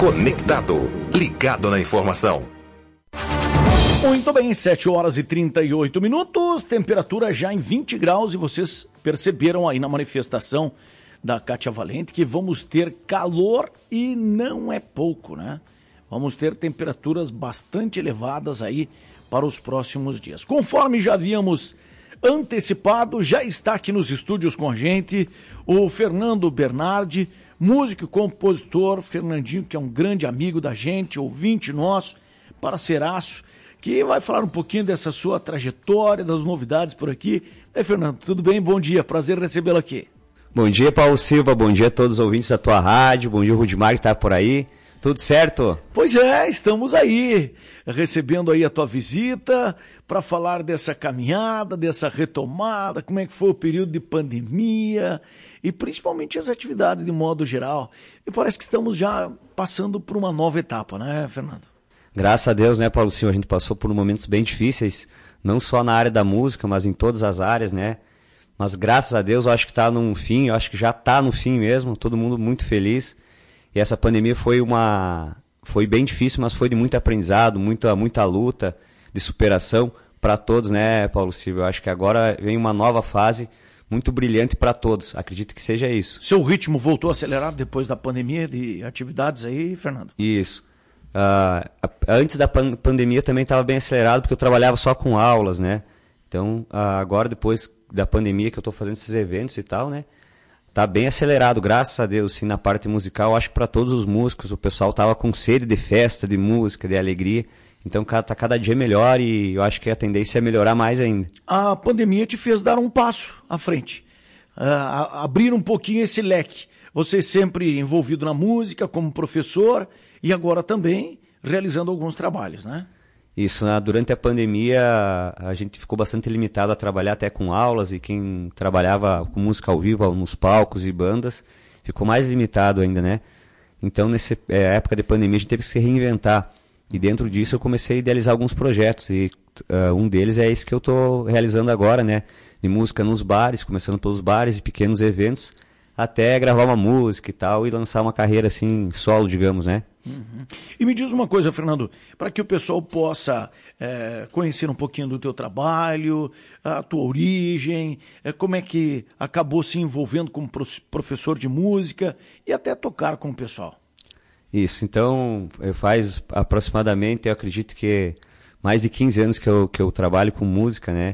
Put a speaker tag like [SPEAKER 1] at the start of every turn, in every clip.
[SPEAKER 1] Conectado, ligado na informação.
[SPEAKER 2] Muito bem, 7 horas e 38 minutos, temperatura já em 20 graus e vocês perceberam aí na manifestação da Kátia Valente que vamos ter calor e não é pouco, né? Vamos ter temperaturas bastante elevadas aí para os próximos dias. Conforme já havíamos antecipado, já está aqui nos estúdios com a gente o Fernando Bernardi, músico e compositor. Fernandinho, que é um grande amigo da gente, ouvinte nosso, parceiraço, que vai falar um pouquinho dessa sua trajetória, das novidades por aqui. Fernando, tudo bem? Bom dia, prazer recebê-lo aqui.
[SPEAKER 3] Bom dia, Paulo Silva, bom dia a todos os ouvintes da tua rádio, bom dia, Rudimar, que está por aí. Tudo certo?
[SPEAKER 2] Pois é, estamos aí, recebendo aí a tua visita para falar dessa caminhada, dessa retomada, como é que foi o período de pandemia e principalmente as atividades de modo geral. E parece que estamos já passando por uma nova etapa, né, Fernando?
[SPEAKER 3] Graças a Deus, né, Paulo Silva, a gente passou por momentos bem difíceis, não só na área da música, mas em todas as áreas, né? Mas graças a Deus eu acho que está num fim, eu acho que já está no fim mesmo, todo mundo muito feliz. E essa pandemia foi bem difícil, mas foi de muito aprendizado, muita luta, de superação para todos, né, Paulo Silva? Eu acho que agora vem uma nova fase muito brilhante para todos. Acredito que seja isso.
[SPEAKER 2] Seu ritmo voltou acelerado depois da pandemia de atividades aí, Fernando?
[SPEAKER 3] Isso. Antes da pandemia também estava bem acelerado, porque eu trabalhava só com aulas, né? Então, agora depois da pandemia que eu estou fazendo esses eventos e tal, né? Tá bem acelerado, graças a Deus, sim, na parte musical. Acho que para todos os músicos, o pessoal tava com sede de festa, de música, de alegria. Então tá cada dia melhor e eu acho que a tendência é melhorar mais ainda.
[SPEAKER 2] A pandemia te fez dar um passo à frente, abrir um pouquinho esse leque. Você sempre envolvido na música como professor e agora também realizando alguns trabalhos, né?
[SPEAKER 3] Isso, durante a pandemia a gente ficou bastante limitado a trabalhar até com aulas e quem trabalhava com música ao vivo nos palcos e bandas ficou mais limitado ainda, né? Então nessa época de pandemia a gente teve que se reinventar e dentro disso eu comecei a idealizar alguns projetos e um deles é esse que eu estou realizando agora, né? De música nos bares, começando pelos bares e pequenos eventos até gravar uma música e tal e lançar uma carreira assim solo, digamos, né?
[SPEAKER 2] Uhum. E me diz uma coisa, Fernando, para que o pessoal possa conhecer um pouquinho do teu trabalho, a tua origem, como é que acabou se envolvendo como professor de música e até tocar com o pessoal.
[SPEAKER 3] Isso, então faz aproximadamente, eu acredito que mais de 15 anos que eu trabalho com música, né?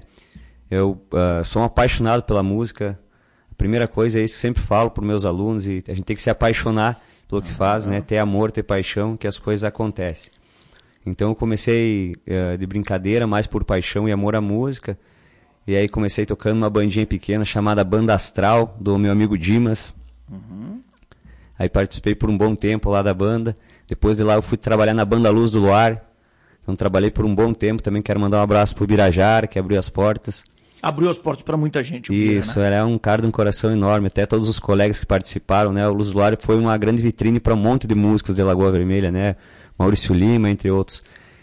[SPEAKER 3] Eu sou um apaixonado pela música. A primeira coisa é isso que eu sempre falo para os meus alunos, e a gente tem que se apaixonar pelo que faz, né? Ter amor, ter paixão, que as coisas acontecem. Então eu comecei de brincadeira, mais por paixão e amor à música. E aí comecei tocando uma bandinha pequena chamada Banda Astral, do meu amigo Dimas. Uhum. Aí participei por um bom tempo lá da banda. Depois de lá eu fui trabalhar na Banda Luz do Luar. Então trabalhei por um bom tempo. Também quero mandar um abraço pro Birajara, que abriu as portas.
[SPEAKER 2] Abriu as portas para muita gente.
[SPEAKER 3] Isso, né? Era um cara de um coração enorme, até todos os colegas que participaram, né? O Luz do Luar foi uma grande vitrine para um monte de músicos de Lagoa Vermelha, né? Maurício Lima, entre outros.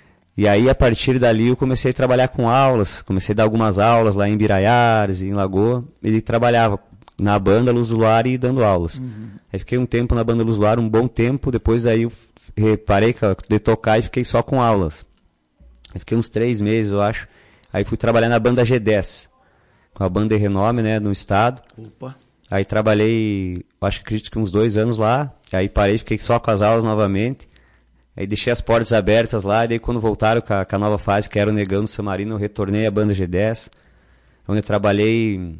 [SPEAKER 3] E aí, a partir dali, eu comecei a trabalhar com aulas, comecei a dar algumas aulas lá em Biraiares, em Lagoa, e trabalhava na banda Luz do Luar e dando aulas. Uhum. Aí fiquei um tempo na banda Luz do Luar, um bom tempo, depois daí eu parei de tocar e fiquei só com aulas. Aí fiquei uns 3 meses, eu acho. Aí fui trabalhar na banda G10, com a banda de renome, né, no estado. Opa. Aí trabalhei, acredito que uns 2 anos lá. Aí parei, fiquei só com as aulas novamente. Aí deixei as portas abertas lá. E daí quando voltaram com a nova fase, que era o Negão do San Marino, eu retornei à banda G10. Onde eu trabalhei,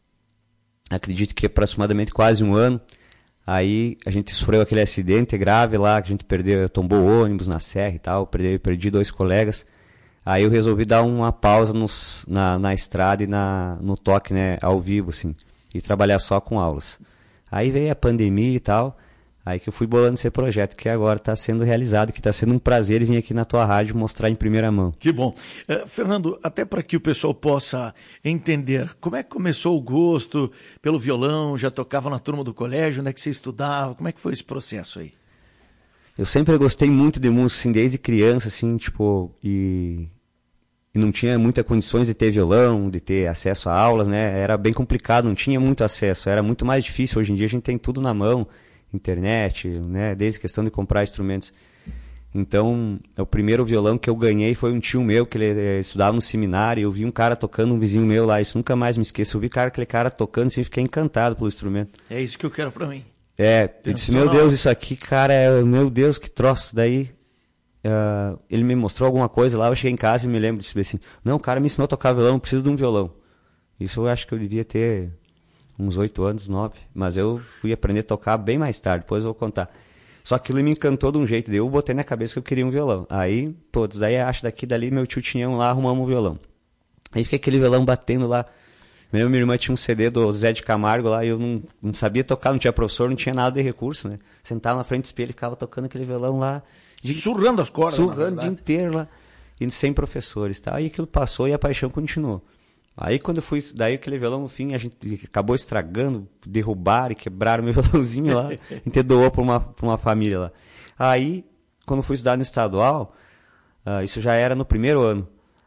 [SPEAKER 3] acredito que aproximadamente quase 1 ano. Aí a gente sofreu aquele acidente grave lá, que a gente tombou o ônibus na serra e tal. Perdi 2 colegas. Aí eu resolvi dar uma pausa na estrada e no toque, né, ao vivo, assim, e trabalhar só com aulas. Aí veio a pandemia e tal, aí que eu fui bolando esse projeto, que agora está sendo realizado, que está sendo um prazer vir aqui na tua rádio mostrar em primeira mão.
[SPEAKER 2] Que bom. Fernando, até para que o pessoal possa entender, como é que começou o gosto pelo violão, já tocava na turma do colégio, onde é que você estudava, como é que foi esse processo aí?
[SPEAKER 3] Eu sempre gostei muito de música, assim, desde criança, assim, tipo, e não tinha muitas condições de ter violão, de ter acesso a aulas, né? Era bem complicado, não tinha muito acesso, era muito mais difícil. Hoje em dia a gente tem tudo na mão internet, né? Desde questão de comprar instrumentos. Então, o primeiro violão que eu ganhei foi um tio meu, que ele estudava no seminário, eu vi um cara tocando, um vizinho meu lá, isso nunca mais me esqueço. Eu vi aquele cara tocando, assim, fiquei encantado pelo instrumento.
[SPEAKER 2] É isso que eu quero pra mim.
[SPEAKER 3] Eu disse, meu Deus, isso aqui, cara, meu Deus, que troço. Daí, ele me mostrou alguma coisa lá, eu cheguei em casa e me lembro, disse assim, não, o cara me ensinou a tocar violão, eu preciso de um violão. Isso eu acho que eu devia ter uns 8 anos, 9, mas eu fui aprender a tocar bem mais tarde, depois eu vou contar. Só que aquilo me encantou de um jeito, daí eu botei na cabeça que eu queria um violão. Aí, daí acho daqui dali, meu tio tinha um lá, arrumamos um violão. Aí fiquei aquele violão batendo lá. Minha irmã tinha um CD do Zé de Camargo lá, e eu não sabia tocar, não tinha professor, não tinha nada de recurso, né? Sentava na frente do espelho e ficava tocando aquele violão lá.
[SPEAKER 2] Surrando as cordas.
[SPEAKER 3] Surrando o dia inteiro lá. E sem professores e tal. Aí aquilo passou e a paixão continuou. Aí quando eu fui, daí aquele violão, no fim, a gente acabou estragando, derrubaram e quebraram meu violãozinho lá, a gente doou pra uma família lá. Aí, quando fui estudar no estadual, isso já era no primeiro ano.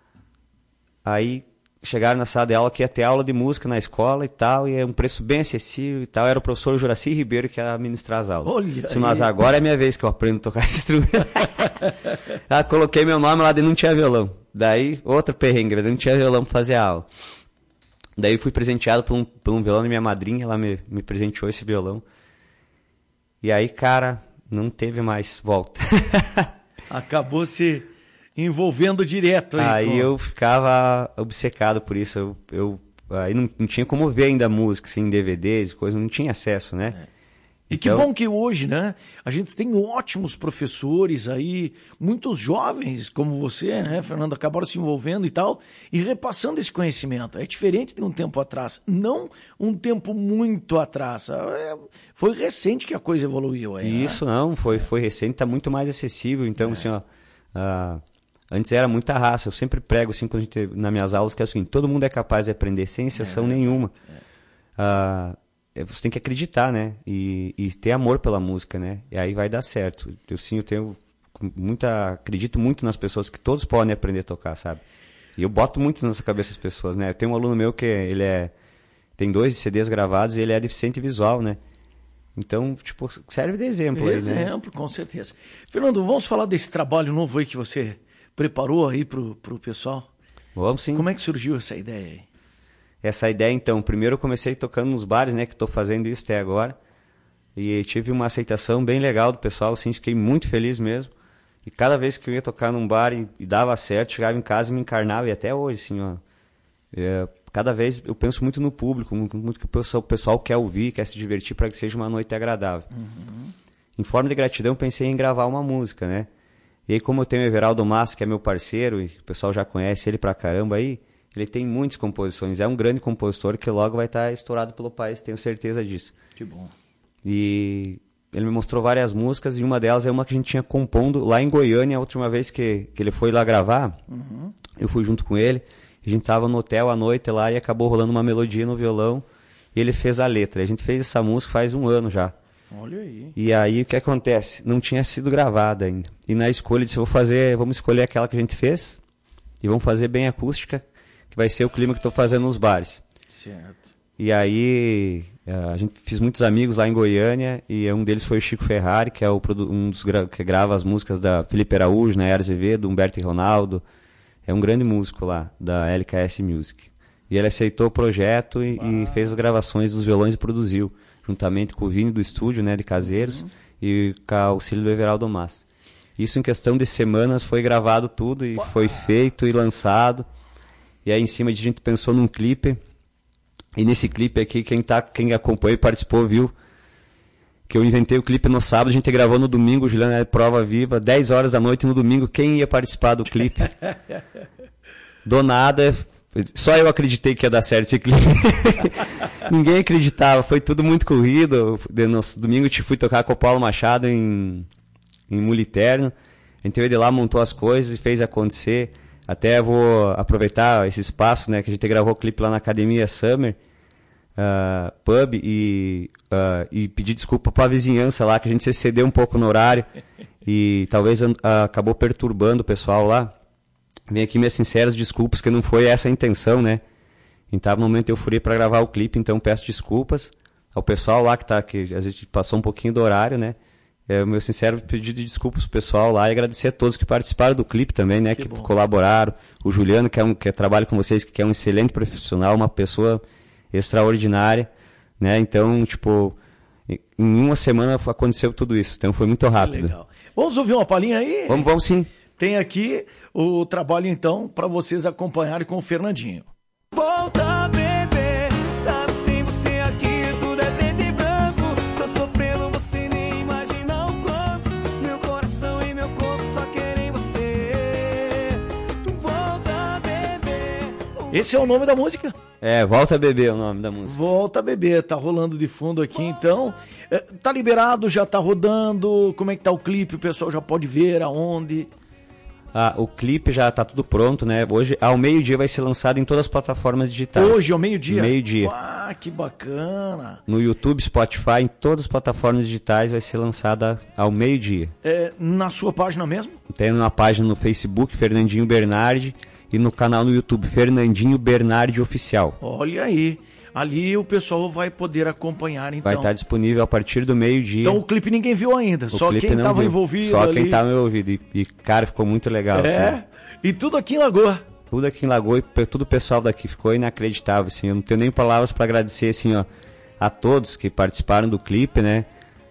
[SPEAKER 3] Aí chegaram na sala de aula que ia ter aula de música na escola e tal, e é um preço bem acessível e tal. Era o professor Juraci Ribeiro que ia ministrar as aulas.
[SPEAKER 2] Olha aí.
[SPEAKER 3] Mas agora é minha vez que eu aprendo a tocar esse instrumento. Coloquei meu nome lá e não tinha violão. Daí, outra perrengue, não tinha violão pra fazer a aula. Daí fui presenteado por um violão da minha madrinha, ela me presenteou esse violão. E aí, cara, não teve mais volta.
[SPEAKER 2] Acabou se envolvendo direto.
[SPEAKER 3] Aí eu ficava obcecado por isso. Aí não tinha como ver ainda música, assim, em DVDs, coisa, não tinha acesso, né?
[SPEAKER 2] E que bom que hoje, né, a gente tem ótimos professores aí, muitos jovens como você, né, Fernando, acabaram se envolvendo e tal, e repassando esse conhecimento. É diferente de um tempo atrás, não um tempo muito atrás. Foi recente que a coisa evoluiu aí.
[SPEAKER 3] Isso, né? Não, foi recente, está muito mais acessível. Então, assim, ó, antes era muita raça. Eu sempre prego, assim, nas minhas aulas, que é o seguinte, todo mundo é capaz de aprender sem exceção nenhuma. Você tem que acreditar, né? E ter amor pela música, né? E aí vai dar certo. Eu acredito muito nas pessoas que todos podem aprender a tocar, sabe? E eu boto muito nessa cabeça das pessoas, né? Eu tenho um aluno meu que tem 2 CDs gravados e ele é deficiente visual, né? Então, tipo, serve de exemplo aí, né?
[SPEAKER 2] Exemplo, com certeza. Fernando, vamos falar desse trabalho novo aí que você preparou aí pro pessoal?
[SPEAKER 3] Vamos sim.
[SPEAKER 2] Como é que surgiu essa ideia aí?
[SPEAKER 3] Essa ideia, então, primeiro eu comecei tocando nos bares, né, que estou fazendo isso até agora, e tive uma aceitação bem legal do pessoal, assim, fiquei muito feliz mesmo, e cada vez que eu ia tocar num bar e dava certo, chegava em casa e me encarnava, e até hoje, assim, ó, cada vez eu penso muito no público, muito que o pessoal quer ouvir, quer se divertir para que seja uma noite agradável. Uhum. Em forma de gratidão, pensei em gravar uma música, né, e aí como eu tenho o Everaldo Massa, que é meu parceiro, e o pessoal já conhece ele pra caramba aí, ele tem muitas composições, é um grande compositor que logo vai estar estourado pelo país, tenho certeza disso.
[SPEAKER 2] Que bom.
[SPEAKER 3] E ele me mostrou várias músicas e uma delas é uma que a gente tinha compondo lá em Goiânia, a última vez que ele foi lá gravar, eu fui junto com ele, a gente estava no hotel à noite lá e acabou rolando uma melodia no violão e ele fez a letra. A gente fez essa música faz 1 ano já.
[SPEAKER 2] Olha aí.
[SPEAKER 3] E aí o que acontece? Não tinha sido gravada ainda. E na escolha disse, vamos escolher aquela que a gente fez e vamos fazer bem acústica, que vai ser o clima que estou fazendo nos bares.
[SPEAKER 2] Certo.
[SPEAKER 3] E aí, a gente fez muitos amigos lá em Goiânia, e um deles foi o Chico Ferrari, que é um dos que grava as músicas da Felipe Araújo, Nayara Azevedo, Humberto e Ronaldo. É um grande músico lá, da LKS Music. E ele aceitou o projeto e fez as gravações dos violões e produziu, juntamente com o Vini do estúdio, né, de Caseiros, e com o auxílio do Everaldo Massa. Isso em questão de semanas foi gravado tudo, e foi feito e lançado. E aí em cima a gente pensou num clipe, e nesse clipe aqui, quem acompanhou e participou viu que eu inventei o clipe no sábado, a gente gravou no domingo, o Juliano é prova viva, 10 horas da noite no domingo, quem ia participar do clipe? Do nada, só eu acreditei que ia dar certo esse clipe. Ninguém acreditava, foi tudo muito corrido. No domingo eu fui tocar com o Paulo Machado em Muliterno, a gente veio de lá, montou as coisas e fez acontecer. Até vou aproveitar esse espaço, né, que a gente gravou o clipe lá na Academia Summer Pub e pedir desculpa para a vizinhança lá, que a gente se excedeu um pouco no horário e talvez acabou perturbando o pessoal lá. Vem aqui minhas sinceras desculpas, que não foi essa a intenção, né? A gente estava no momento de euforia para gravar o clipe, então peço desculpas ao pessoal lá que a gente passou um pouquinho do horário, né? O meu sincero pedido de desculpas pro pessoal lá e agradecer a todos que participaram do clipe também, né? Que colaboraram. O Juliano, que trabalha com vocês, que é um excelente profissional, uma pessoa extraordinária, né? Então, tipo, em uma semana aconteceu tudo isso. Então foi muito rápido.
[SPEAKER 2] Legal. Vamos ouvir uma palhinha aí?
[SPEAKER 3] Vamos sim.
[SPEAKER 2] Tem aqui o trabalho, então, para vocês acompanharem com o Fernandinho.
[SPEAKER 4] Volta, bebê, sabe sem você aqui tudo é preto e branco. Tô sofrendo, você nem imagina o quanto. Meu coração e meu corpo só querem você. Volta, bebê.
[SPEAKER 2] Esse é o nome da música?
[SPEAKER 3] Volta Bebê é o nome da música.
[SPEAKER 2] Volta Bebê, tá rolando de fundo aqui, então. Tá liberado, já tá rodando, como é que tá o clipe? O pessoal já pode ver aonde?
[SPEAKER 3] O clipe já tá tudo pronto, né? Hoje, ao meio-dia, vai ser lançado em todas as plataformas digitais.
[SPEAKER 2] Hoje, ao meio-dia?
[SPEAKER 3] Meio-dia.
[SPEAKER 2] Ah, que bacana.
[SPEAKER 3] No YouTube, Spotify, em todas as plataformas digitais vai ser lançada ao meio-dia.
[SPEAKER 2] Na sua página mesmo?
[SPEAKER 3] Tem uma página no Facebook, Fernandinho Bernardi, e no canal no YouTube, Fernandinho Bernardi Oficial.
[SPEAKER 2] Olha aí. Ali o pessoal vai poder acompanhar, então.
[SPEAKER 3] Vai estar disponível a partir do meio-dia.
[SPEAKER 2] Então o clipe ninguém viu ainda, só quem estava envolvido.
[SPEAKER 3] Só
[SPEAKER 2] ali.
[SPEAKER 3] quem estava envolvido. E, cara, ficou muito legal. Assim.
[SPEAKER 2] E tudo aqui em Lagoa.
[SPEAKER 3] Tudo aqui em Lagoa e todo o pessoal daqui ficou inacreditável, assim. Eu não tenho nem palavras para agradecer, assim, ó, a todos que participaram do clipe, né?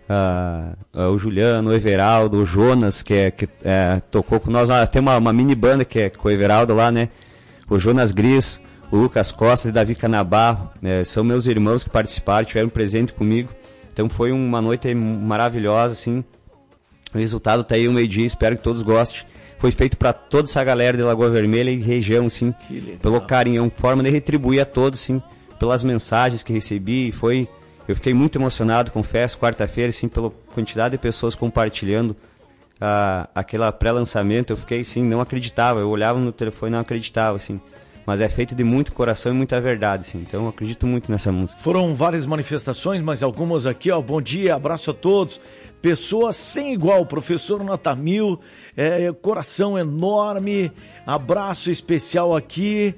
[SPEAKER 3] O Juliano, o Everaldo, o Jonas, que tocou com nós. Tem uma mini banda que é com o Everaldo lá, né? O Jonas Gris, o Lucas Costa e Davi Canabarro, são meus irmãos que participaram, tiveram presente comigo. Então foi uma noite maravilhosa, assim. O resultado tá aí um meio-dia, espero que todos gostem. Foi feito para toda essa galera de Lagoa Vermelha e região, assim, pelo carinho, forma de retribuir a todos, assim, pelas mensagens que recebi. Eu fiquei muito emocionado, confesso, quarta-feira, assim, pela quantidade de pessoas compartilhando aquela pré-lançamento. Eu fiquei, assim, não acreditava. Eu olhava no telefone e não acreditava, assim. Mas é feito de muito coração e muita verdade, assim. Então eu acredito muito nessa música.
[SPEAKER 2] Foram várias manifestações, mas algumas aqui, ó. Bom dia, abraço a todos. Pessoas sem igual, professor Natamil, coração enorme, abraço especial aqui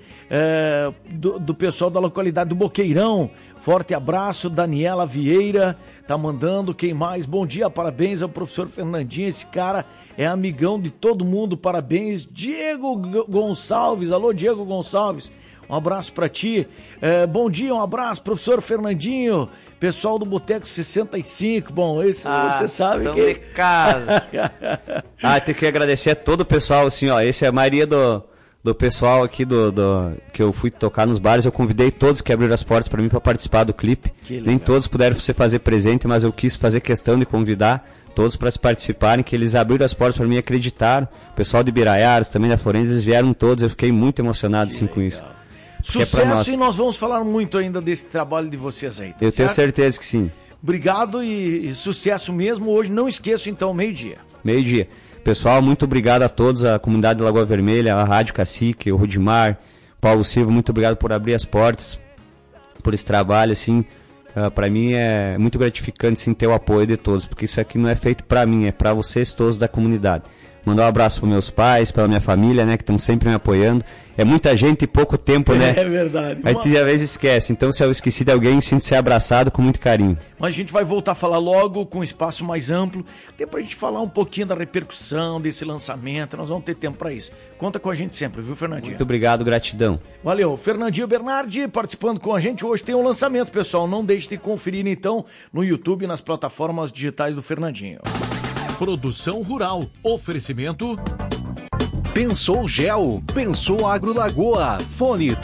[SPEAKER 2] do pessoal da localidade do Boqueirão. Forte abraço, Daniela Vieira tá mandando, quem mais? Bom dia, parabéns ao professor Fernandinho, esse cara é amigão de todo mundo, parabéns. Diego Gonçalves, alô Diego Gonçalves, um abraço pra ti. Bom dia, um abraço, professor Fernandinho, pessoal do Boteco 65, bom, esse você sabe
[SPEAKER 3] são
[SPEAKER 2] que...
[SPEAKER 3] de casa. Tem que agradecer a todo o pessoal, assim, ó, esse é a maioria do pessoal aqui que eu fui tocar nos bares. Eu convidei todos que abriram as portas para mim para participar do clipe. Nem todos puderam se fazer presente, mas eu quis fazer questão de convidar todos para se participarem, que eles abriram as portas para mim e acreditaram. O pessoal de Biraiaras, também da Florença, eles vieram todos. Eu fiquei muito emocionado assim, com isso.
[SPEAKER 2] Sucesso, e nós vamos falar muito ainda desse trabalho de vocês aí, tá
[SPEAKER 3] Eu
[SPEAKER 2] certo?
[SPEAKER 3] tenho certeza que sim.
[SPEAKER 2] Obrigado e sucesso mesmo. Hoje não esqueço, então, meio-dia.
[SPEAKER 3] Meio-dia. Pessoal, muito obrigado a todos, a comunidade de Lagoa Vermelha, a Rádio Cacique, o Rudimar, Paulo Silva, muito obrigado por abrir as portas, por esse trabalho, assim, para mim é muito gratificante, assim, ter o apoio de todos, porque isso aqui não é feito para mim, é para vocês todos da comunidade. Mandar um abraço para meus pais, para minha família, né, que estão sempre me apoiando. É muita gente e pouco tempo, né?
[SPEAKER 2] É verdade.
[SPEAKER 3] Aí tu às vezes esquece. Então, se eu esqueci de alguém, sinto-se abraçado com muito carinho.
[SPEAKER 2] Mas a gente vai voltar a falar logo, com um espaço mais amplo, até pra gente falar um pouquinho da repercussão desse lançamento. Nós vamos ter tempo pra isso. Conta com a gente sempre, viu, Fernandinho?
[SPEAKER 3] Muito obrigado, gratidão.
[SPEAKER 2] Valeu. Fernandinho Bernardi participando com a gente. Hoje tem um lançamento, pessoal. Não deixe de conferir, então, no YouTube e nas plataformas digitais do Fernandinho.
[SPEAKER 1] Produção Rural. Oferecimento...
[SPEAKER 5] Pensou Gel, Pensou Agro Lagoa, fone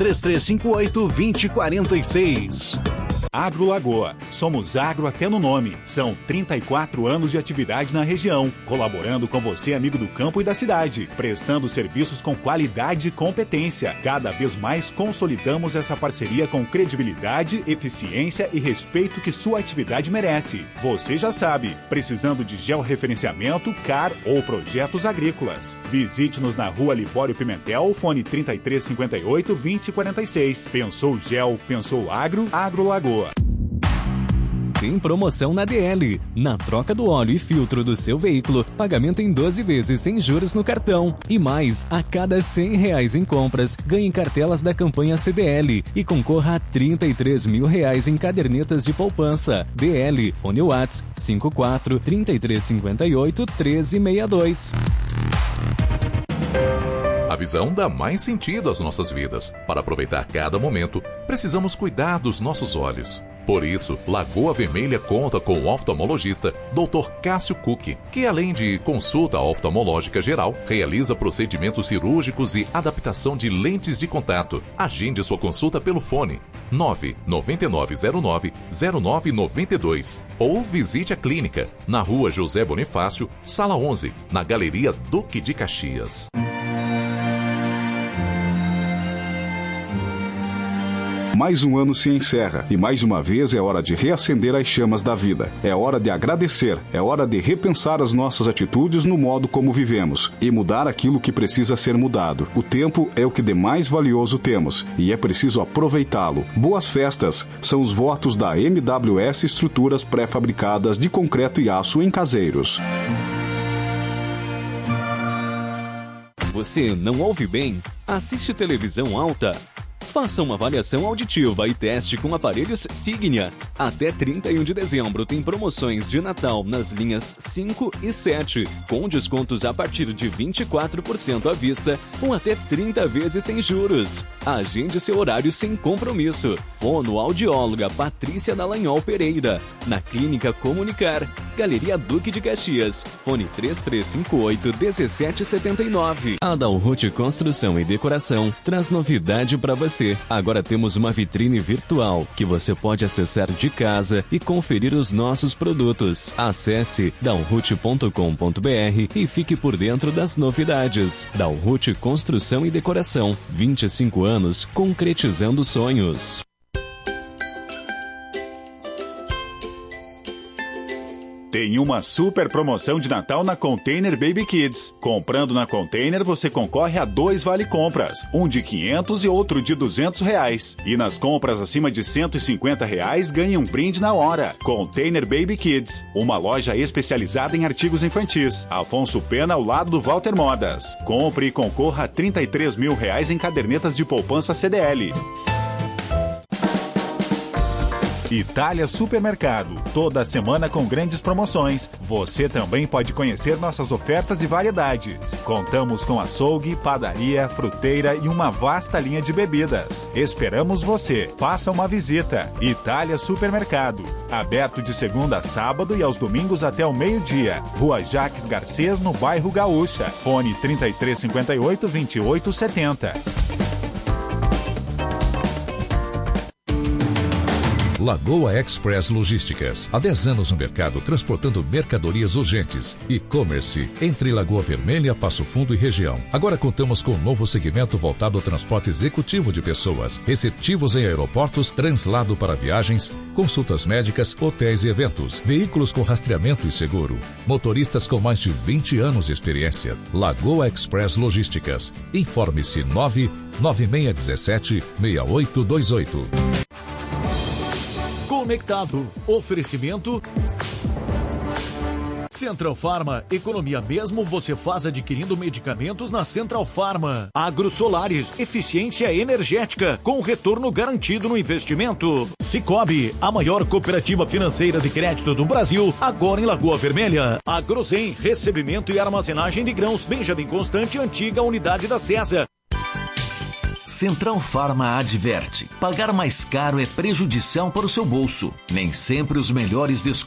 [SPEAKER 5] 3358-2046. Agro Lagoa, somos agro até no nome. São 34 anos de atividade na região, colaborando com você, amigo do campo e da cidade, prestando serviços com qualidade e competência. Cada vez mais consolidamos essa parceria com credibilidade, eficiência e respeito que sua atividade merece. Você já sabe, precisando de georreferenciamento, CAR ou projetos agrícolas. Visite-nos na Rua Libório Pimentel, fone 3358-2046. Pensou Gel, pensou Agro, Agro Lagoa.
[SPEAKER 6] tem promoção na DL. Na troca do óleo e filtro do seu veículo, pagamento em 12 vezes sem juros no cartão. E mais, a cada R$100 em compras, ganhe cartelas da campanha CDL e concorra a R$33 mil em cadernetas de poupança. DL, fone Whats 54 3358 1362.
[SPEAKER 7] A visão dá mais sentido às nossas vidas. Para aproveitar cada momento, precisamos cuidar dos nossos olhos. Por isso, Lagoa Vermelha conta com o oftalmologista Dr. Cássio Cook, que além de consulta oftalmológica geral, realiza procedimentos cirúrgicos e adaptação de lentes de contato. Agende sua consulta pelo fone 99909-0992 ou visite a clínica na Rua José Bonifácio, Sala 11, na Galeria Duque de Caxias.
[SPEAKER 8] Mais um ano se encerra e mais uma vez é hora de reacender as chamas da vida. É hora de agradecer, é hora de repensar as nossas atitudes no modo como vivemos e mudar aquilo que precisa ser mudado. O tempo é o que de mais valioso temos e é preciso aproveitá-lo. Boas festas são os votos da MWS Estruturas Pré-Fabricadas de Concreto e Aço em Caseiros.
[SPEAKER 6] Você não ouve bem? Assiste televisão alta? Faça uma avaliação auditiva e teste com aparelhos Signia. Até 31 de dezembro tem promoções de Natal nas linhas 5 e 7, com descontos a partir de 24% à vista ou até 30 vezes sem juros. Agende seu horário sem compromisso. Fonoaudióloga Patrícia Dallagnol Pereira, na Clínica Comunicar, Galeria Duque de Caxias, fone 3358-1779. A Dalhut Construção e Decoração traz novidade para você. Agora temos uma vitrine virtual que você pode acessar de casa e conferir os nossos produtos. Acesse dalhut.com.br e fique por dentro das novidades. Dalhut Construção e Decoração, 25 anos concretizando sonhos.
[SPEAKER 5] Tem uma super promoção de Natal na Container Baby Kids. Comprando na Container, você concorre a 2 vale-compras, um de R$500 e outro de R$200. E nas compras acima de R$150, ganhe um brinde na hora. Container Baby Kids, uma loja especializada em artigos infantis. Afonso Pena, ao lado do Walter Modas. Compre e concorra a R$33 mil em cadernetas de poupança CDL. Itália Supermercado, toda semana com grandes promoções. Você também pode conhecer nossas ofertas e variedades. Contamos com açougue, padaria, fruteira e uma vasta linha de bebidas. Esperamos você. Faça uma visita. Itália Supermercado, aberto de segunda a sábado e aos domingos até o meio-dia. Rua Jaques Garcês, no bairro Gaúcha. Fone 3358-2870.
[SPEAKER 9] Lagoa Express Logísticas. Há 10 anos no mercado, transportando mercadorias urgentes. E-commerce entre Lagoa Vermelha, Passo Fundo e região. Agora contamos com um novo segmento voltado ao transporte executivo de pessoas, receptivos em aeroportos, translado para viagens, consultas médicas, hotéis e eventos, veículos com rastreamento e seguro, motoristas com mais de 20 anos de experiência. Lagoa Express Logísticas. Informe-se 99617-6828.
[SPEAKER 1] Conectado. Oferecimento Central Pharma, economia mesmo você faz adquirindo medicamentos na Central Pharma. AgroSolares, eficiência energética com retorno garantido no investimento. Cicobi, a maior cooperativa financeira de crédito do Brasil, agora em Lagoa Vermelha. Agrozen, recebimento e armazenagem de grãos. Benjamin Constante, antiga unidade da CESA.
[SPEAKER 10] Central Pharma adverte: pagar mais caro é prejudicial para o seu bolso. Nem sempre os melhores descontos